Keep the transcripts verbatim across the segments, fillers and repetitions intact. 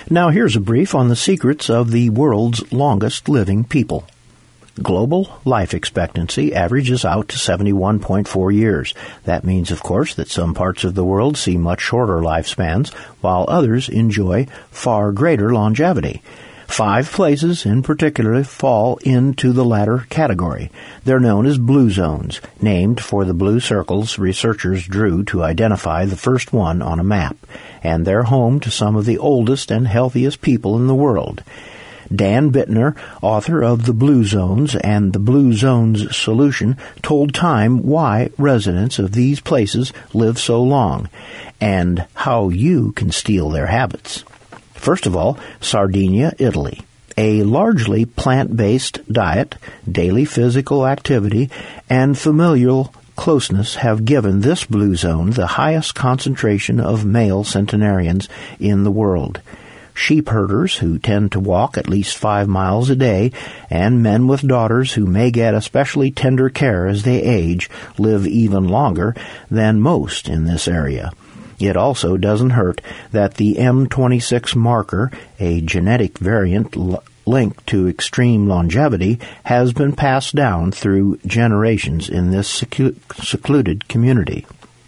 Now here's a brief on the secrets of the world's longest living people. Global life expectancy averages out to seventy-one point four years. That means, of course, that some parts of the world see much shorter lifespans, while others enjoy far greater longevity. Five places in particular fall into the latter category. They're known as blue zones, named for the blue circles researchers drew to identify the first one on a map, and they're home to some of the oldest and healthiest people in the world. Dan Bittner, author of The Blue Zones and the Blue Zones Solution, told Time why residents of these places live so long, and how you can steal their habits. First of all, Sardinia, Italy. A largely plant-based diet, daily physical activity, and familial closeness have given this blue zone the highest concentration of male centenarians in the world. Sheep herders who tend to walk at least five miles a day, and men with daughters who may get especially tender care as they age, live even longer than most in this area. It also doesn't hurt that the M twenty-six marker, a genetic variant l- linked to extreme longevity, has been passed down through generations in this secu- secluded community.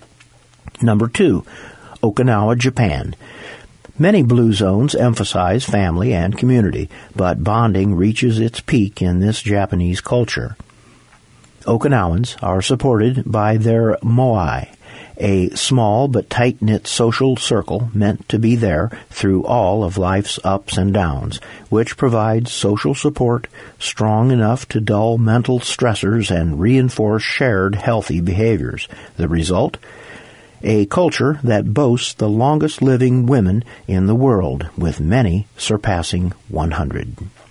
Number two, Okinawa, Japan. Many blue zones emphasize family and community, but bonding reaches its peak in this Japanese culture. Okinawans are supported by their moai, a small but tight-knit social circle meant to be there through all of life's ups and downs, which provides social support strong enough to dull mental stressors and reinforce shared healthy behaviors. The result? A culture that boasts the longest living women in the world, with many surpassing one hundred.